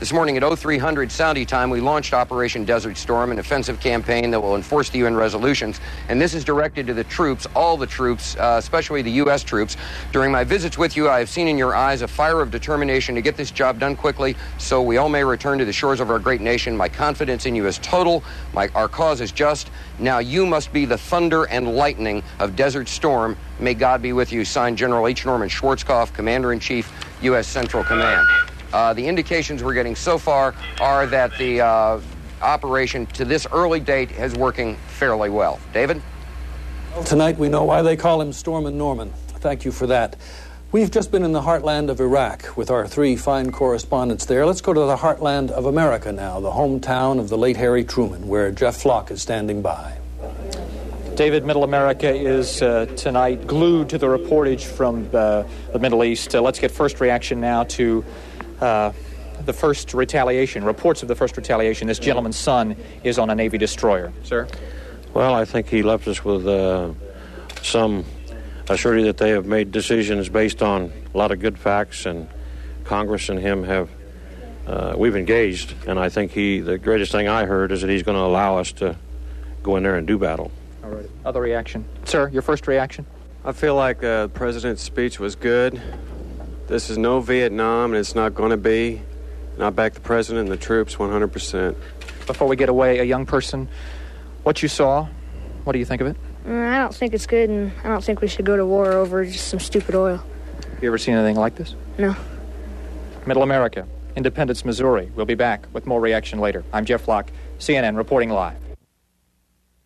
This morning at 0300 Saudi time, we launched Operation Desert Storm, an offensive campaign that will enforce the UN resolutions. And this is directed to the troops, all the troops, especially the U.S. troops. During my visits with you, I have seen in your eyes a fire of determination to get this job done quickly so we all may return to the shores of our great nation. My confidence in you is total. Our cause is just. Now you must be the thunder and lightning of Desert Storm. May God be with you. Signed, General H. Norman Schwarzkopf, Commander-in-Chief, U.S. Central Command. The indications we're getting so far are that the operation to this early date is working fairly well. David? Well, tonight we know why they call him Stormin' Norman. Thank you for that. We've just been in the heartland of Iraq with our three fine correspondents there. Let's go to the heartland of America now, the hometown of the late Harry Truman, where Jeff Flock is standing by. David, Middle America is tonight glued to the reportage from the Middle East. Let's get first reaction now to the first retaliation, reports of the first retaliation. This gentleman's son is on a Navy destroyer. Sir? Well, I think he left us with some assurity that they have made decisions based on a lot of good facts, and Congress and him have, we've engaged, and I think the greatest thing I heard is that he's going to allow us to go in there and do battle. All right. Other reaction. Sir, your first reaction? I feel like the president's speech was good. This is no Vietnam, and it's not going to be. And I back the president and the troops 100%. Before we get away, a young person, what you saw, what do you think of it? I don't think it's good, and I don't think we should go to war over just some stupid oil. Have you ever seen anything like this? No. Middle America, Independence, Missouri. We'll be back with more reaction later. I'm Jeff Flock, CNN, reporting live.